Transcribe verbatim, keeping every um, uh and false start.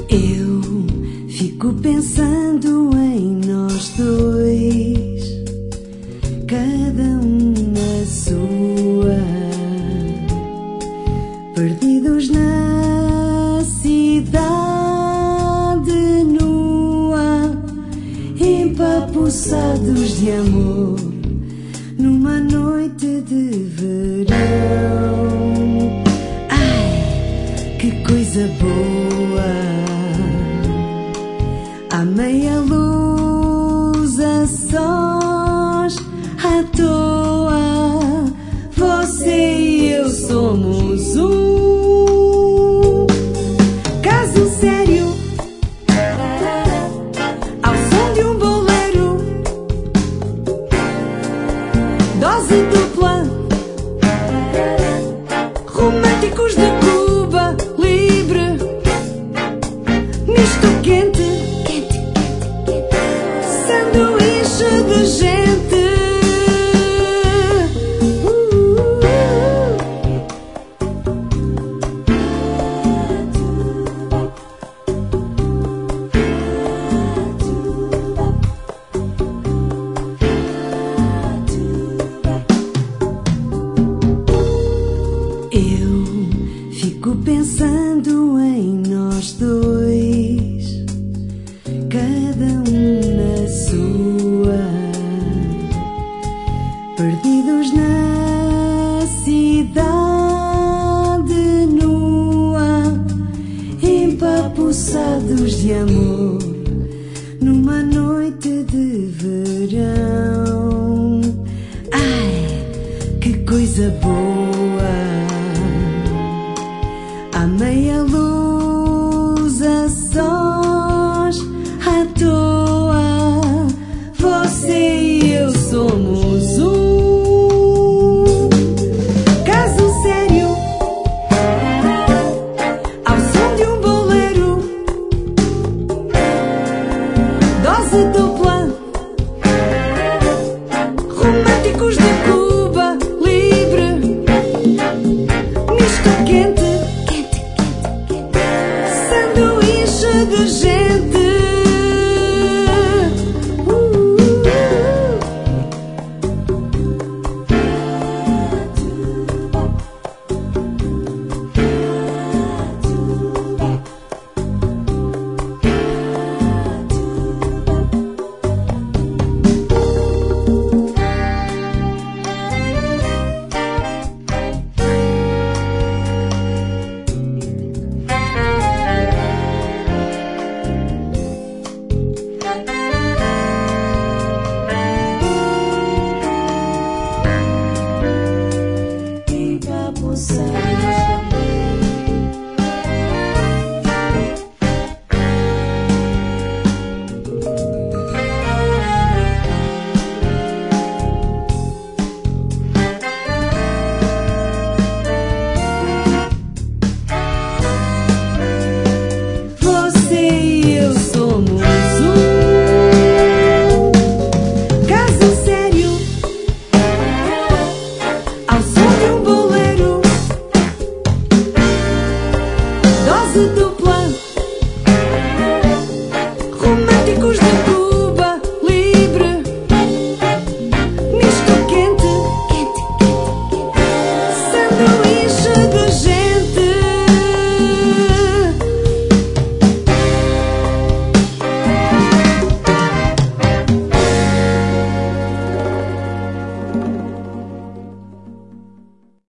Eu fico pensando em nós dois, cada um na sua, perdidos na cidade nua, empapuçados de amor, numa noite de verão. Ai, que coisa boa! À meia luz, a sós, à toa, você e eu somos um caso sério, ao som de um bolero, dose dupla, românticos de Cuba Libre, misto quente, sanduíche de gente. Eu fico pensando em nós dois, cada um na sua, perdidos na cidade nua, empapuçados de amor, numa noite de verão. Ai, que coisa boa! À meia luz, a sós, à toa, você e eu somos um caso sério, ao som de um bolero, dose dupla, românticos de Cuba Libre, misto quente, sanduíche de gente. Você e eu somos um caso sério, ao som de um bolero, dose do